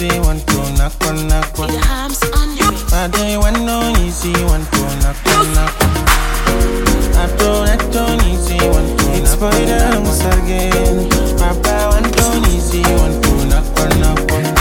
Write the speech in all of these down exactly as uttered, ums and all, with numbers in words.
easy, one to knock one, knock one. Your arms on you. I don't want no easy, one to knock one, knock one. I don't, I don't easy, one to knock one. It's for the again. Papa, one don't easy, one to knock one, knock one.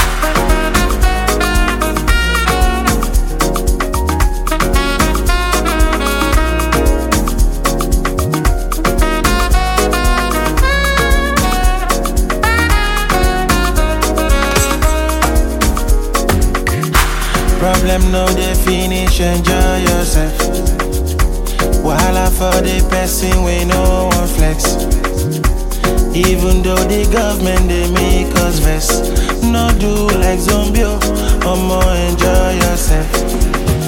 Problem no dey finish, enjoy yourself. Wahala for the person we no one flex. Even though the government they make us vex, no do like zombie, omo enjoy yourself.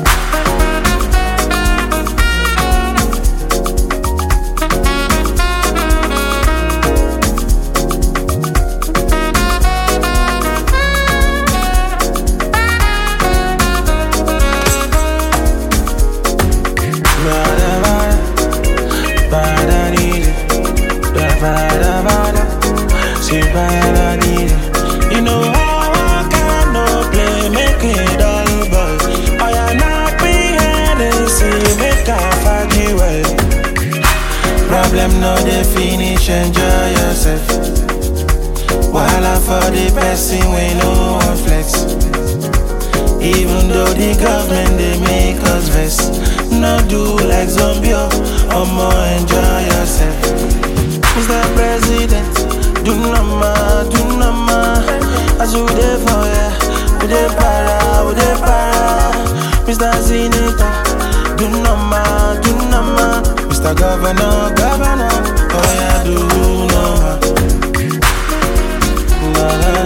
You know how I can no play, make it all boy. I am not behind and see, make a faggy well. Problem no dey finish, enjoy yourself. Wahala for the person we no one flex. Even though the government they make us vex, no do like zombie, omo enjoy yourself. Mister President, do nama, do nama. As you dey for ya, we dey para, we dey para. Mister Senator, do nama, do nama. Mister Governor, Governor, oh yeah, do nama.